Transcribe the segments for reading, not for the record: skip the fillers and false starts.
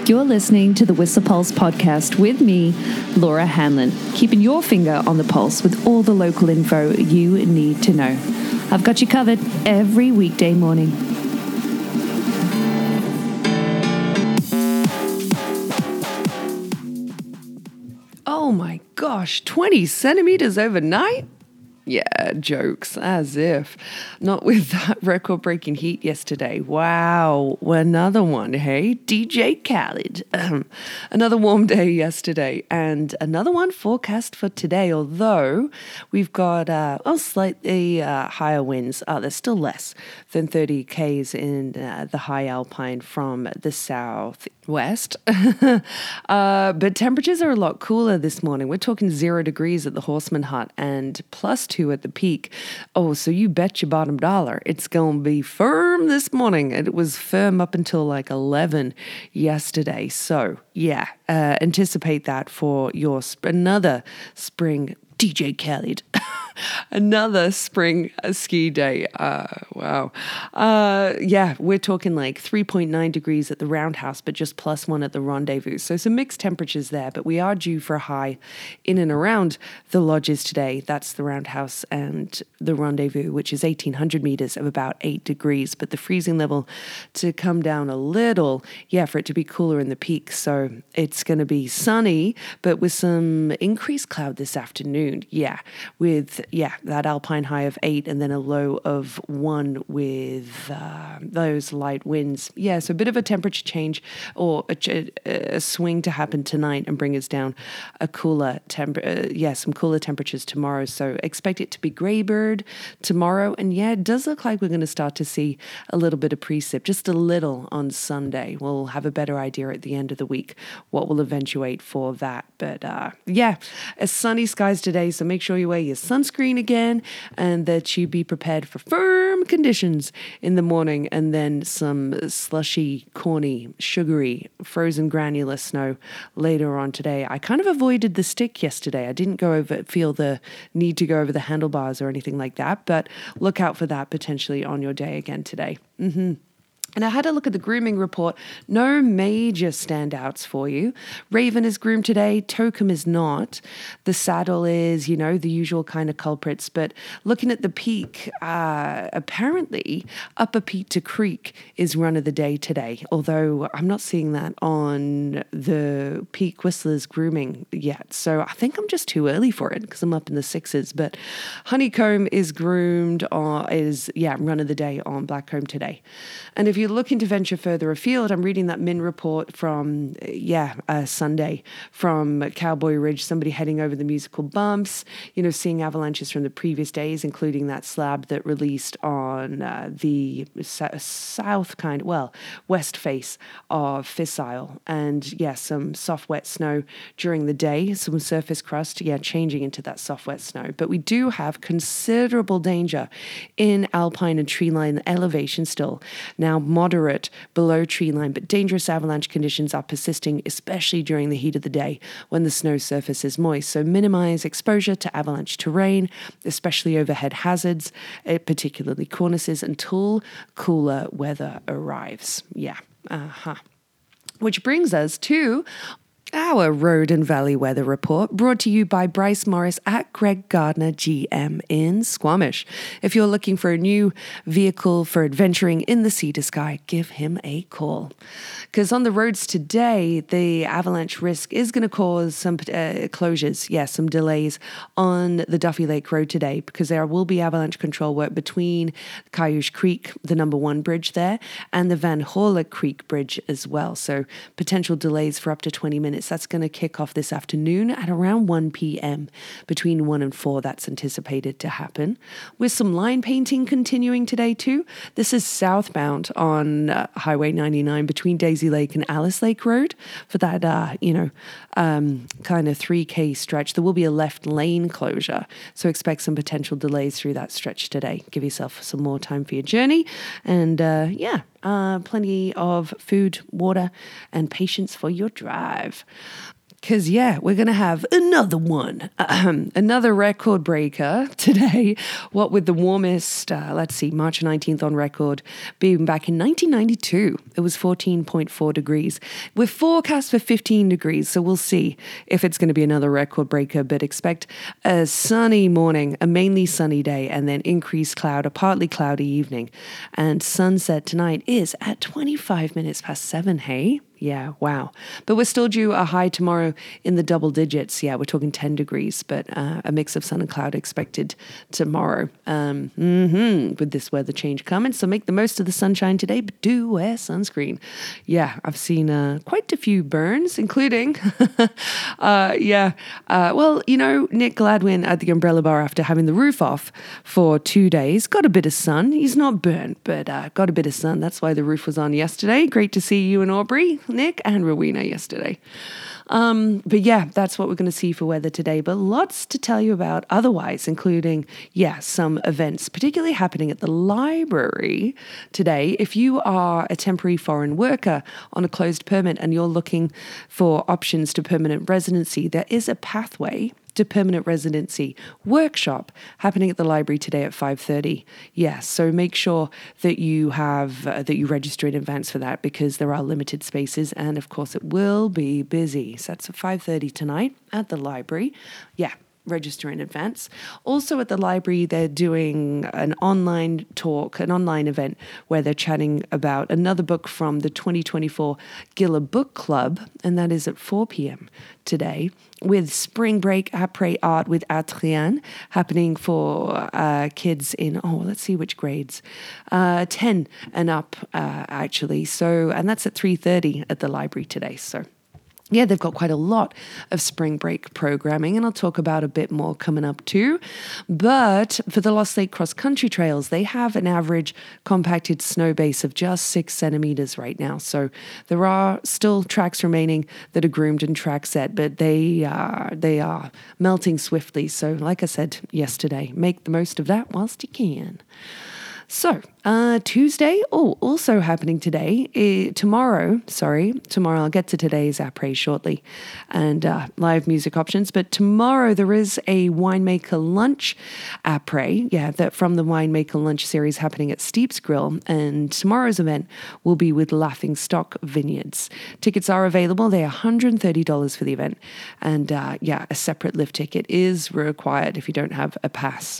You're listening to the Whistler Pulse podcast with me, Laura Hanlon, keeping your finger on the pulse with all the local info you need to know. I've got you covered every weekday morning. Oh my gosh, 20 centimeters overnight? Yeah, jokes, as if. Not with that record-breaking heat yesterday. Wow, another one, hey? DJ Khaled. Another warm day yesterday, and another one forecast for today, although we've got slightly higher winds. They're still less than 30 Ks in the high alpine from the southwest. But temperatures are a lot cooler this morning. We're talking 0 degrees at the Horseman Hut and +2 at the peak. Oh, so you bet your bottom dollar it's going to be firm this morning. It was firm up until like 11 yesterday. So yeah, anticipate that for your another spring DJ Khaled. Another spring ski day. Wow. Yeah, we're talking like 3.9 degrees at the Roundhouse, but just +1 at the Rendezvous. So some mixed temperatures there, but we are due for a high in and around the lodges today. That's the Roundhouse and the Rendezvous, which is 1,800 meters of about 8 degrees. But the freezing level to come down a little, for it to be cooler in the peak. So it's going to be sunny, but with some increased cloud this afternoon. With that alpine high of 8 and then a low of 1 with those light winds. So a bit of a temperature change or a swing to happen tonight and bring us down a cooler some cooler temperatures tomorrow. So expect it to be grey bird tomorrow. And it does look like we're going to start to see a little bit of precip, just a little on Sunday. We'll have a better idea at the end of the week what will eventuate for that. But a sunny skies today, so make sure you wear your sunscreen again and that you be prepared for firm conditions in the morning and then some slushy, corny, sugary, frozen granular snow later on today. I kind of avoided the stick yesterday. I didn't feel the need to go over the handlebars or anything like that, but look out for that potentially on your day again today. And I had a look at the grooming report. No major standouts for you. Raven is groomed today. Tokum is not. The saddle is, the usual kind of culprits. But looking at the peak, apparently Upper Peter Creek is run of the day today. Although I'm not seeing that on the Peak Whistler's grooming yet. So I think I'm just too early for it because I'm up in the 6s. But Honeycomb is groomed run of the day on Blackcomb today. And if you're looking to venture further afield, I'm reading that MIN report from, Sunday from Cowboy Ridge, somebody heading over the musical bumps, seeing avalanches from the previous days, including that slab that released on the west face of Fissile. And, some soft, wet snow during the day, some surface crust, changing into that soft, wet snow. But we do have considerable danger in alpine and tree line elevation still. Now, moderate below tree line, but dangerous avalanche conditions are persisting, especially during the heat of the day when the snow surface is moist. So minimize exposure to avalanche terrain, especially overhead hazards, particularly cornices, until cooler weather arrives. Which brings us to our Road and Valley Weather Report, brought to you by Bryce Morris at Greg Gardner GM in Squamish. If you're looking for a new vehicle for adventuring in the sea to sky, give him a call. Because on the roads today, the avalanche risk is going to cause some closures, some delays on the Duffy Lake Road today, because there will be avalanche control work between Cayush Creek, the number 1 bridge there, and the Van Horle Creek Bridge as well. So potential delays for up to 20 minutes. That's going to kick off this afternoon at around 1 p.m. Between 1 and 4, that's anticipated to happen. With some line painting continuing today too. This is southbound on Highway 99 between Daisy Lake and Alice Lake Road for that, kind of 3K stretch. There will be a left lane closure. So expect some potential delays through that stretch today. Give yourself some more time for your journey. And plenty of food, water, and patience for your drive. Because, yeah, we're going to have another one, another record breaker today. What with the warmest, March 19th on record being back in 1992. It was 14.4 degrees. We're forecast for 15 degrees, so we'll see if it's going to be another record breaker, but expect a sunny morning, a mainly sunny day, and then increased cloud, a partly cloudy evening. And sunset tonight is at 25 minutes past 7, hey? Yeah, wow. But we're still due a high tomorrow in the double digits. Yeah, we're talking 10 degrees, but a mix of sun and cloud expected tomorrow with this weather change coming. So make the most of the sunshine today, but do wear sunscreen. Yeah, I've seen quite a few burns, including, Nick Gladwin at the Umbrella Bar after having the roof off for 2 days. Got a bit of sun. He's not burnt, but got a bit of sun. That's why the roof was on yesterday. Great to see you and Aubrey, Nick, and Rowena yesterday. But yeah, that's what we're going to see for weather today. But lots to tell you about otherwise, including, some events, particularly happening at the library today. If you are a temporary foreign worker on a closed permit and you're looking for options to permanent residency, there is a pathway to permanent residency workshop happening at the library today at 5:30. Yes, so make sure that you have that you register in advance for that because there are limited spaces and of course it will be busy. So that's at 5:30 tonight at the library. Yeah. Register in advance. Also at the library, they're doing an online talk, an online event where they're chatting about another book from the 2024 Gilla Book Club, and that is at 4 p.m. today with Spring Break Après Art with Adrienne happening for kids in, let's see which grades, 10 and up actually. So, and that's at 3:30 at the library today. So. Yeah, they've got quite a lot of spring break programming, and I'll talk about a bit more coming up too. But for the Lost Lake Cross Country Trails, they have an average compacted snow base of just 6 centimeters right now. So there are still tracks remaining that are groomed and track set, but they are melting swiftly. So like I said yesterday, make the most of that whilst you can. So, Tuesday, also happening today, tomorrow, I'll get to today's après shortly, and live music options, but tomorrow there is a winemaker lunch après, that from the winemaker lunch series happening at Steep's Grill, and tomorrow's event will be with Laughing Stock Vineyards. Tickets are available, they are $130 for the event, and a separate lift ticket is required if you don't have a pass.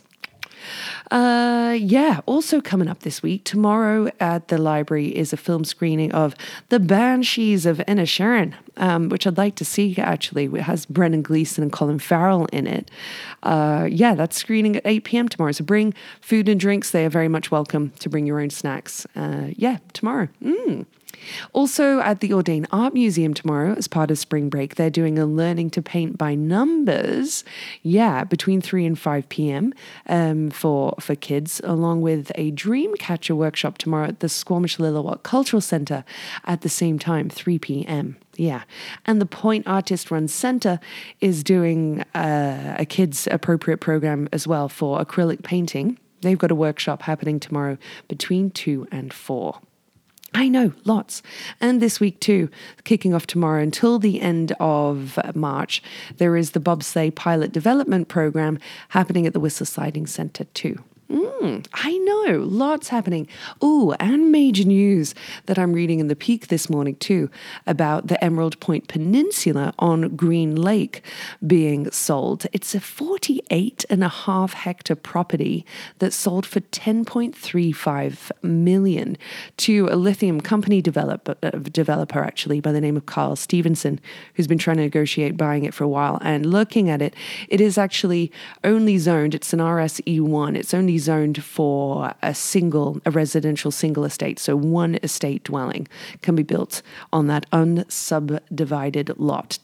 Also coming up this week, tomorrow at the library is a film screening of The Banshees of Inisherin, which I'd like to see actually. It has Brendan Gleeson and Colin Farrell in it. That's screening at 8 p.m. tomorrow. So bring food and drinks. They are very much welcome to bring your own snacks. Tomorrow. Also at the Audain Art Museum tomorrow, as part of spring break, they're doing a Learning to Paint by Numbers, between 3 and 5 p.m. For kids, along with a Dreamcatcher workshop tomorrow at the Squamish Lillooet Cultural Centre at the same time, 3 p.m. Yeah. And the Point Artist Run Centre is doing a kids appropriate program as well for acrylic painting. They've got a workshop happening tomorrow between 2 and 4. I know, lots. And this week too, kicking off tomorrow until the end of March, there is the Bobsleigh Pilot Development Program happening at the Whistler Sliding Centre too. I know, lots happening. And major news that I'm reading in The Peak this morning too about the Emerald Point Peninsula on Green Lake being sold. It's a 48.5 hectare property that sold for $10.35 million to a lithium company developer actually by the name of Carl Stevenson, who's been trying to negotiate buying it for a while. And looking at it, it is actually only zoned, it's an RSE1, it's only zoned for a residential single estate. So one estate dwelling can be built on that unsubdivided lot.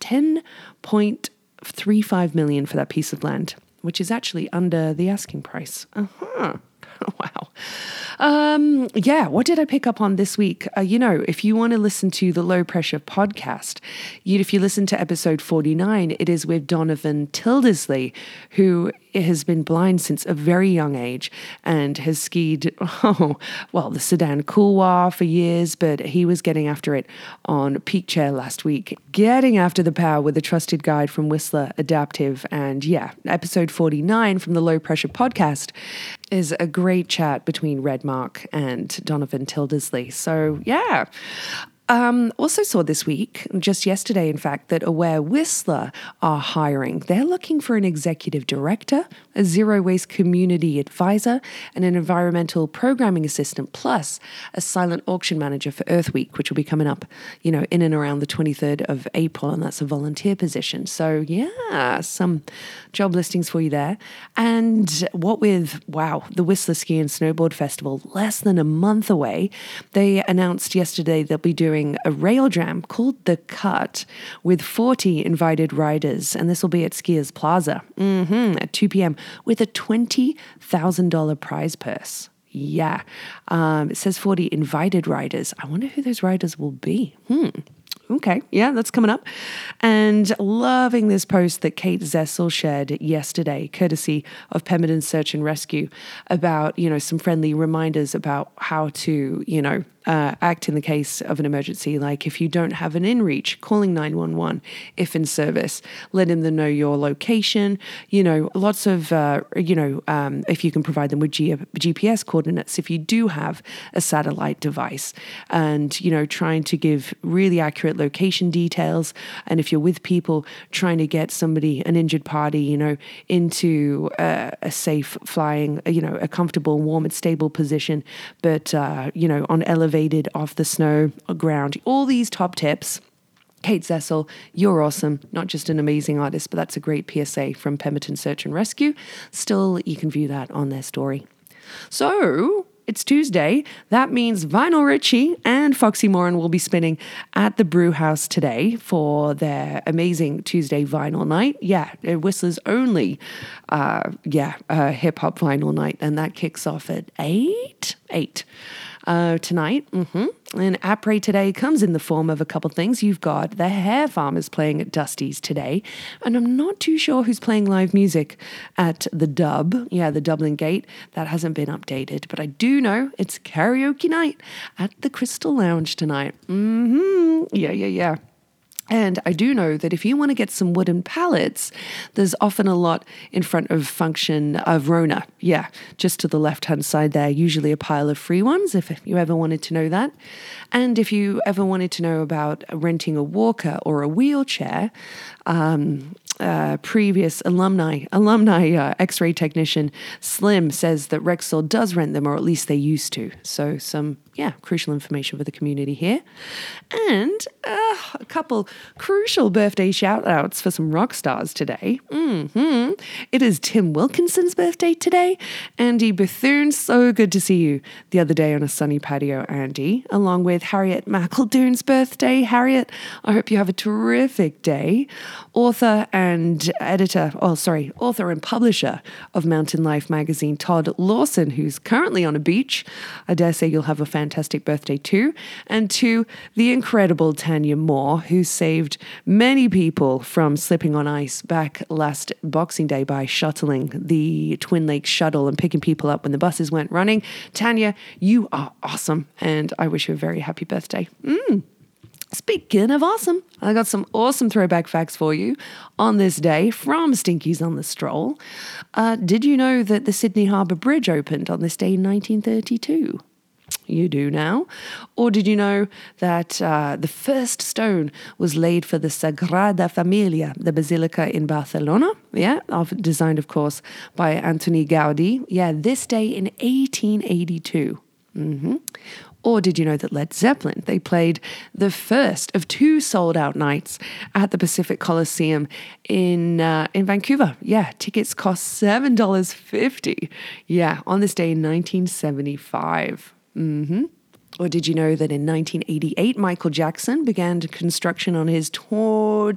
$10.35 million for that piece of land, which is actually under the asking price. Wow. Yeah, what did I pick up on this week? If you want to listen to the Low Pressure podcast, if you listen to episode 49, it is with Donovan Tildesley, who has been blind since a very young age and has skied, the Sedan Couloir for years, but he was getting after it on Peak Chair last week, getting after the power with a trusted guide from Whistler Adaptive. And yeah, episode 49 from the Low Pressure podcast is a great chat between Redmark and Donovan Tildesley. So yeah. Also saw this week, just yesterday, in fact, that Aware Whistler are hiring. They're looking for an executive director, a zero waste community advisor, and an environmental programming assistant, plus a silent auction manager for Earth Week, which will be coming up, in and around the 23rd of April, and that's a volunteer position. So yeah, some job listings for you there. And the Whistler Ski and Snowboard Festival, less than a month away, they announced yesterday they'll be doing a rail jam called The Cut with 40 invited riders, and this will be at Skiers Plaza at 2 p.m. with a $20,000 prize purse. Yeah. It says 40 invited riders. I wonder who those riders will be. Okay, yeah, that's coming up. And loving this post that Kate Zessel shared yesterday, courtesy of Pemberton Search and Rescue, about, some friendly reminders about how to, act in the case of an emergency. Like if you don't have an in-reach, calling 911 if in service, letting them know your location, lots of, if you can provide them with GPS coordinates, if you do have a satellite device, and, trying to give really accurate location details. And if you're with people, trying to get somebody, an injured party, into a safe flying, a comfortable, warm and stable position, but, on elevated off the snow ground. All these top tips. Kate Zessel, you're awesome. Not just an amazing artist, but that's a great PSA from Pemberton Search and Rescue. Still, you can view that on their story. So it's Tuesday. That means Vinyl Richie and Foxy Moran will be spinning at the Brew House today for their amazing Tuesday vinyl night. Yeah, Whistler's only hip-hop vinyl night, and that kicks off at 8 tonight. And après today comes in the form of a couple things. You've got the Hair Farmers playing at Dusty's today, and I'm not too sure who's playing live music at the Dub. Yeah, the Dublin Gate. That hasn't been updated, but I do know it's karaoke night at the Crystal Lounge tonight. Yeah. And I do know that if you want to get some wooden pallets, there's often a lot in front of Function of Rona. Yeah, just to the left-hand side there, usually a pile of free ones, if you ever wanted to know that. And if you ever wanted to know about renting a walker or a wheelchair, previous alumni X-ray technician Slim says that Rexall does rent them, or at least they used to. So some crucial information for the community here. And a couple crucial birthday shout-outs for some rock stars today. It is Tim Wilkinson's birthday today. Andy Bethune, so good to see you the other day on a sunny patio, Andy, along with Harriet McEldoon's birthday. Harriet, I hope you have a terrific day. Author and publisher of Mountain Life magazine, Todd Lawson, who's currently on a beach. I dare say you'll have a fantastic birthday too. And to the incredible Tanya Moore, who saved many people from slipping on ice back last Boxing Day by shuttling the Twin Lakes shuttle and picking people up when the buses weren't running. Tanya, you are awesome, and I wish you a very happy birthday. Speaking of awesome, I got some awesome throwback facts for you on this day from Stinkies on the Stroll. Did you know that the Sydney Harbour Bridge opened on this day in 1932? You do now. Or did you know that the first stone was laid for the Sagrada Familia, the Basilica in Barcelona? Yeah, designed, of course, by Antoni Gaudi. Yeah, this day in 1882. Or did you know that Led Zeppelin, they played the first of 2 sold-out nights at the Pacific Coliseum in Vancouver? Yeah, tickets cost $7.50. Yeah, on this day in 1975. Or did you know that in 1988, Michael Jackson began construction on his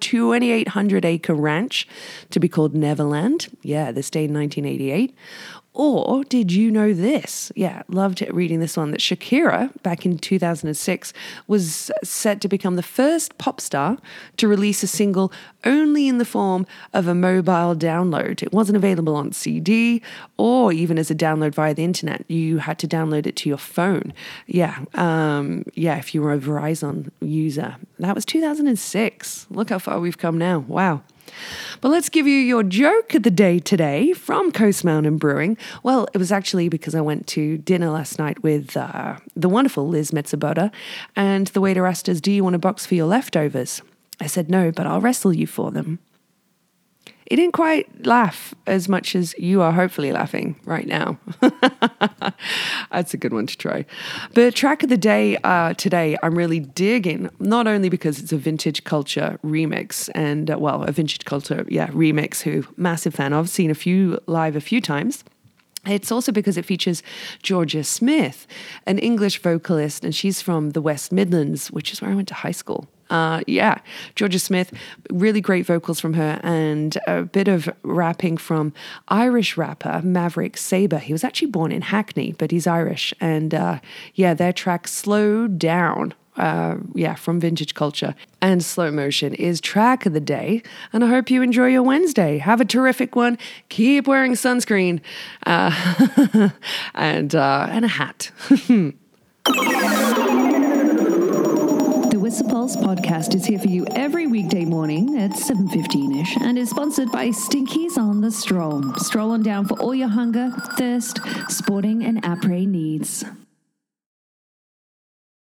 2,800-acre ranch to be called Neverland? Yeah, this day in 1988. Or did you know this? Yeah, loved reading this one, that Shakira, back in 2006, was set to become the first pop star to release a single only in the form of a mobile download. It wasn't available on CD or even as a download via the internet. You had to download it to your phone. Yeah, if you were a Verizon user. That was 2006. Look how far we've come now. Wow. But let's give you your joke of the day today from Coast Mountain Brewing. Well, it was actually because I went to dinner last night with the wonderful Liz Metzaboda, and the waiter asked us, "Do you want a box for your leftovers?" I said, "No, but I'll wrestle you for them." He didn't quite laugh as much as you are hopefully laughing right now. That's a good one to try. But track of the day today, I'm really digging, not only because it's a Vintage Culture remix, and a Vintage Culture, remix, who massive fan of, seen live a few times. It's also because it features Georgia Smith, an English vocalist, and she's from the West Midlands, which is where I went to high school. Georgia Smith, really great vocals from her, and a bit of rapping from Irish rapper Maverick Sabre. He was actually born in Hackney, but he's Irish. And their track Slow Down, from Vintage Culture and Slow Motion is track of the day. And I hope you enjoy your Wednesday. Have a terrific one. Keep wearing sunscreen and a hat. The Whistler Pulse podcast is here for you every weekday morning at 7:15ish and is sponsored by Stinkies on the Stroll. Stroll on down for all your hunger, thirst, sporting and après needs.